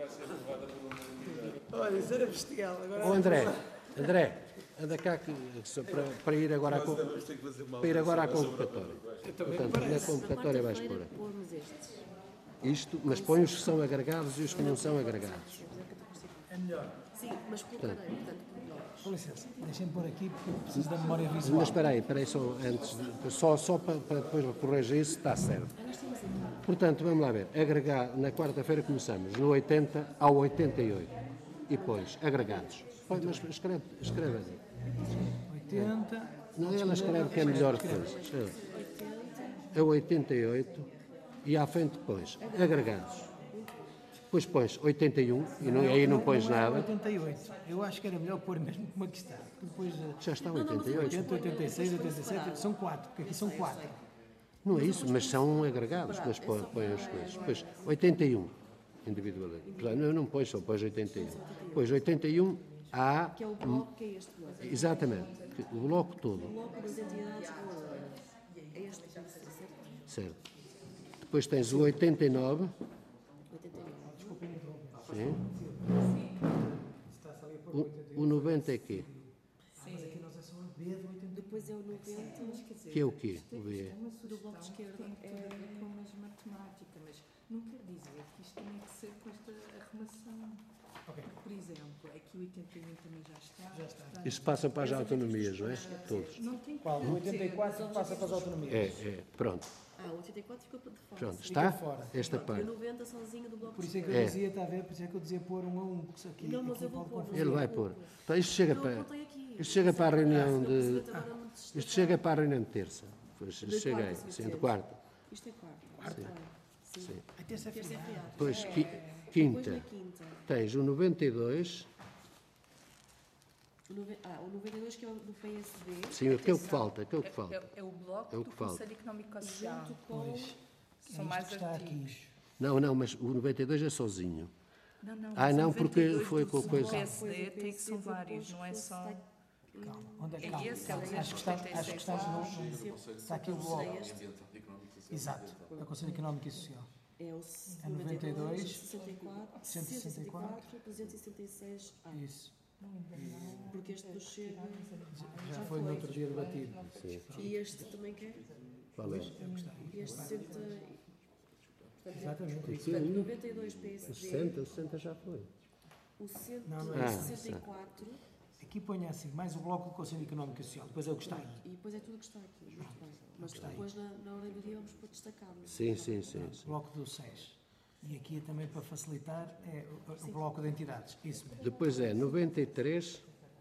Olha, isso era bestial. Agora... Ô André, André, anda cá que, para, para ir agora à, para ir agora à convocatória. Portanto, na convocatória vais pôr isto, mas põe os que são agregados e os que não são agregados. É melhor. Sim, mas por cadeira, portanto, por blocos. Com licença, deixem-me pôr aqui porque eu preciso da memória visual. Mas espera aí, espera aí, só, antes de, só, só para, para depois corrigir isso, está certo. Portanto, vamos lá ver, agregar, na quarta-feira começamos no oitenta ao oitenta e oito, e depois agregados. Mas escreve, escreve aí. oitenta Não, ela escreve que é melhor depois. É o oitenta e oito e à frente pões agregados. Depois pões oitenta e um e não, aí não pões não é nada. oitenta e oito. Eu acho que era melhor pôr mesmo como aqui está. Porque depois eh, Já está oitenta e oito. oitenta, oitenta e seis, oitenta e sete, são quatro, porque aqui são quatro. Não é isso, mas são agregados. Mas põe, põe as coisas. Depois oitenta e um individualmente. Portanto, não, não pões só, pões oitenta e um. Depois oitenta e um há. Que é o bloco, que é este bloco. Exatamente. O bloco todo. O bloco das entidades reguladoras. É este que certo? Certo. Depois tens o oitenta e nove. oitenta e nove. Sim. O, o noventa é quê? Depois é o noventa. Que é o quê? O B. Do bloco de esquerda. É com as matemática, mas não quer dizer que isto tenha que ser com esta arrumação. Por exemplo, aqui o oitenta e um também já está. Já está. Isso passa para as autonomias, não é? Todos. Não tem que Qual? O oitenta e quatro passa para as autonomias. É, é. Pronto. Ah, o oitenta e quatro ficou de fora. Pronto. Fica Está? fora. Esta E o parte. noventa sozinho do bloco Por de isso é que eu É. dizia, está a ver? Por isso é que eu dizia pôr um a um. Porque isso aqui, Não, mas aqui eu vou pode pôr. confundir. Ele vai pôr. Então isto chega Não, para. apontei aqui. Isto chega para a reunião de. Agora me destacar. Isto chega para a reunião de terça. Pois De chega aí. quarta, Sim, sim. de quarta. Isto é quarto. Quarto? Sim. Sim. A terça é Terça é feriado. feriado. Depois qui- Depois quinta. na quinta. Tens o noventa e dois. O nove- Ah, o noventa e dois que é o do P S D. Sim, aquele que falta. Aquele que falta. É, é o bloco É o do que falta. Conselho Económico e Social. Junto com. Pois. São É isto mais que está artigos. aqui. Não, não, mas o noventa e dois é sozinho. Não, não, Ah, mas não, o porque noventa e dois foi do com a coisa- P S D tem que são Depois vários, não é fosse- só... Calma. Onde é que É calma? esse, é o Calma. Acho que está, oitenta e acho que está no. Está aqui o bloco. Exato. É o Conselho Económico e Social. É o É noventa e dois, sessenta e quatro, cento e sessenta e quatro, trezentos e sessenta e seis A. Isso. Porque este do Chega Já foi no outro dia debatido. e este também quer. Qual é? E este sessenta. Portanto, Exatamente. é- portanto, noventa e dois P S O D, sessenta, o sessenta já foi. o cento Não, não e é. sessenta e quatro Aqui ponha assim, mais o bloco do Conselho Económico e Social. Depois é o que está aí. e depois é tudo o que está aqui. Muito bem. Mas depois na, na ordem do dia vamos pôr destacado. Sim, sim, sim. sim. Bloco do seis. E aqui também para facilitar é o, o bloco de entidades. Isso mesmo. Depois é noventa e três,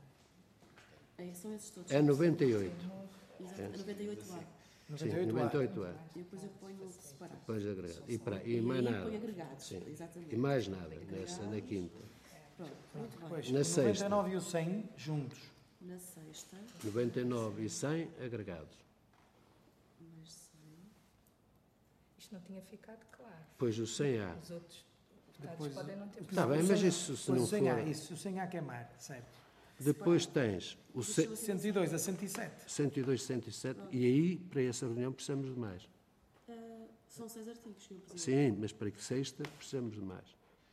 É, são esses todos. é noventa e oito. Exato, noventa e oito A. Sim, noventa e oito noventa e A. oito é. E depois eu ponho separado. Depois agregado. E, para, e E mais aí nada. põe agregados. Sim. Exatamente. E mais nada, nessa, na quinta. Pronto, muito bem. Depois, Na o sexta. noventa e nove e o cem juntos. Na sexta, noventa e nove e cem agregados. mais cem. Isto não tinha ficado claro. Depois o cem A. Os outros deputados Depois- podem não ter Está bem, O mas cem A. isso se Depois não o cem A, for. isso, o cem A queimar, certo. Depois tens o ce- cento e dois a cento e sete. cento e dois, cento e sete. E aí, para essa reunião, precisamos de mais. Ah, são seis artigos, senhor Presidente. Sim, mas para que sexta, precisamos de mais.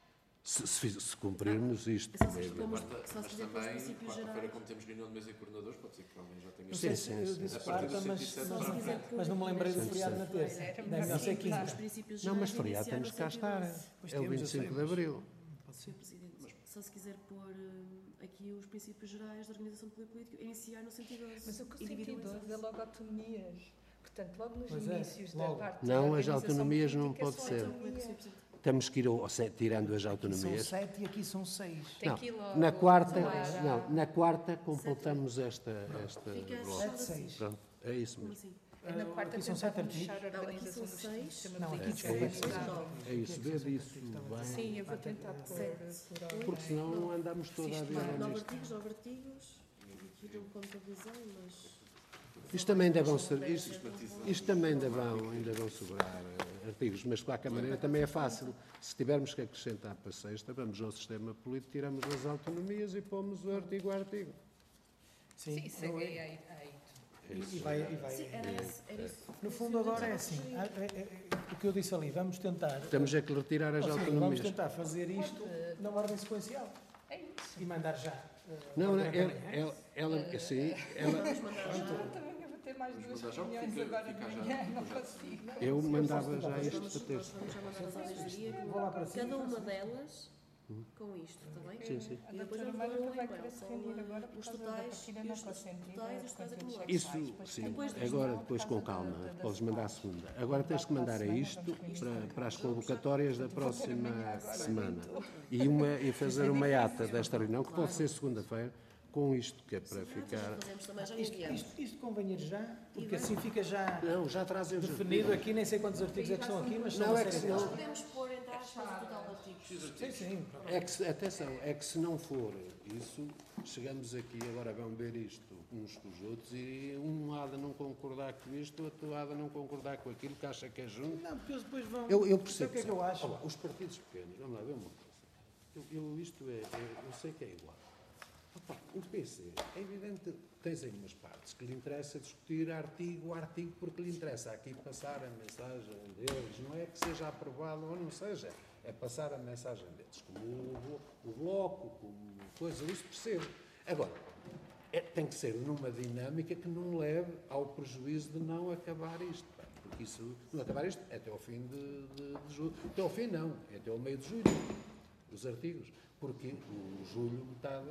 Se, se, fiz- se cumprirmos isto. É só se é- quisermos- Quarta, só se mas quiser pôr os também, princípios quarta-feira, gerais. como temos reunião de mesa e coordenadores, pode ser que alguém já tenha... Sim, Eu sim, disse sim. A partir do quarta, mas, cento e sete mas, já. quiser pôr mas não me lembrei do mais feriado na terça. Era Deve melhor ser assim, quinta. Os princípios Não, mas gerais feriado iniciar temos no cá estar. cento e doze. Pois É o temos, eu vinte e cinco sei, de Abril. senhor Presidente, só se quiser pôr hum, aqui os princípios gerais da organização do poder político, iniciar no cento e doze. Mas o que o cento e Individualizar. dois é logo autonomias. Portanto, logo nos Pois é, inícios logo. da parte Não, da as organização autonomias não política pode são ser. Como é que o senhor autonomias. Presidente? Temos que ir ao, se- tirando as São autonomias. sete e aqui são seis. Tem Não, que ir logo. na quarta, lá. não, na quarta completamos esta, esta Fica bloco. fechado Sete, assim. seis. Pronto, é isso Como mesmo. assim? E na quarta Aqui são sete tentávamos artigos. fechar a Não, aqui organização são do seis. sistema Não, aqui político. É desculpa. isso, Nove. é isso, vê disso bem, Sim, eu vou tentar pôr por ordem. porque senão não andamos toda a Nove vida nove nisto. artigos, nove artigos. Aqui não contabilizei, mas. Isto também ainda vão ser, isto, isto também ainda vão, ainda vão sobrar eh, artigos, mas de qualquer maneira também é fácil. Se tivermos que acrescentar para sexta, vamos ao sistema político, tiramos as autonomias e pomos o artigo a artigo. Sim. Sim, isso é aí, aí, aí. E, e vai, e vai. Sim, era esse. Era isso. No fundo agora é assim, a- é- é- o que eu disse ali, vamos tentar, Temos é que retirar as ou seja, vamos autonomias. tentar fazer isto na ordem sequencial É isso. e mandar já. eh, Não, não, ordem ela, amanhã. ela, ela, assim, ela, Também eu vou ter mais duas mandar já, reuniões fica- agora de fica já manhã, no não projeto. consigo. eu mandava já isto Vamos, para nós terça. vamos já mandar as ordens do dia. Vou lá para cima Cada e uma faço. delas com isto, está bem? Sim, sim. A E depois doutora vamos Mónica dar um vai e-mail querer se com, reunir eh, agora por os causa da totais partida e não os consentida. totais e os totais conteúdos acumulados. Isso, sexuais. sim, Depois disto, agora não, depois por com causa calma, da- da- podes mandar a segunda. Agora tens que mandar a isto para, para as convocatórias da próxima semana e, uma, e fazer uma ata desta reunião, que pode ser segunda-feira, com isto, que é para Exato, ficar... já fazemos também, já Isto, enviamos. isto, isto convém ir já, porque bem. assim fica já Não, já trazem os definido aqui, nem sei quantos artigos é que estão aqui, mas são Não, uma é que série senão- deles. Nós podemos pôr, entre aspas, o total de artigos. Sim, sim. pronto. É que, se- atenção, é que se não for isso, chegamos aqui, agora vão ver isto uns com os outros e um há de não concordar com isto, outro há de não concordar com aquilo que acha que é junto. Não, porque eles depois vão... Eu, eu Sabe percebo. o que é que eu acho? Olha lá, os partidos pequenos, vamos lá ver uma coisa. Eu, eu- isto é, é- eu sei que é igual. Opa, o P C, é evidente, tens aí umas partes que lhe interessa discutir artigo a artigo, porque lhe interessa aqui passar a mensagem deles. Não é que seja aprovado ou não seja, é passar a mensagem deles. Como o, o Bloco, como coisa, isso percebo. Agora, é- tem que ser numa dinâmica que não leve ao prejuízo de não acabar isto. Pá, porque isso, não acabar isto é até ao fim de, de, de julho. Até ao fim não, é até ao meio de julho, os artigos. Porque o julho, metade,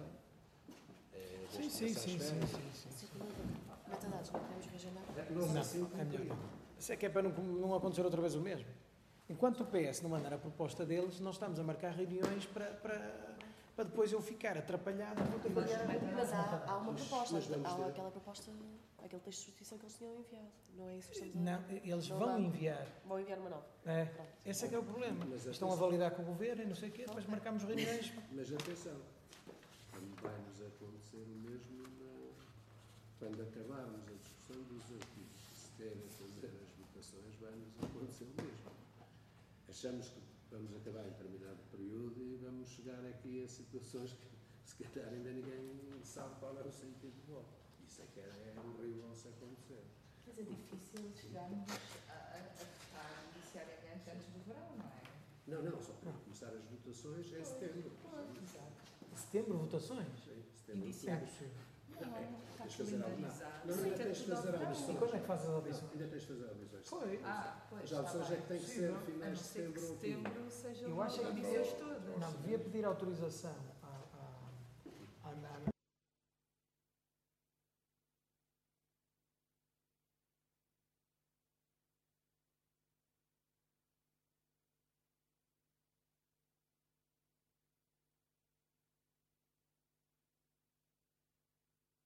é Sim, desde sim, começar sim, as sim, férias. sim, sim. Metadados, não podemos reagendar? Nós Não, assim, é melhor não. Isso é que é para não, não acontecer outra vez o mesmo. Enquanto o P S não mandar a proposta deles, nós estamos a marcar reuniões para, para, para depois eu ficar atrapalhado. Vou ter que adiar a reunião. Mas há, há uma proposta, mas vamos há ter- aquela proposta, aquele texto de substituição que eles tinham enviado. Não é isso que estamos a Não, eles Não vão dá. enviar. Vão enviar uma nova. É, Pronto. esse é que é o problema. Mas Estão a atenção. validar com o governo e não sei o quê, depois marcamos reuniões. mas atenção, quando vai-nos acontecer o mesmo na- quando acabarmos a discussão dos artigos, se querem fazer as votações, vai-nos acontecer o mesmo. Achamos que vamos acabar em determinado período e vamos chegar aqui a situações que se calhar ainda ninguém sabe qual é o sentido do voto. Isso é que é horrível se acontecer. Mas é difícil chegarmos a, a, a votar judiciariamente antes do verão, não é? Não, não, só para começar as votações é setembro. Exato. Setembro, votações? Sim, setembro. É possível. Não, É, está tens de fazer alguma- calendarizado. Não, ainda tens de fazer E audições. quando é que fazes as audições? Ainda tens de fazer audições. Foi. Ah, pois, As está audições é bem. que têm que ser Possível. A finais não de ser que setembro ou outubro. setembro sejam Eu acho é que as devia, audições todas. não, devia pedir autorização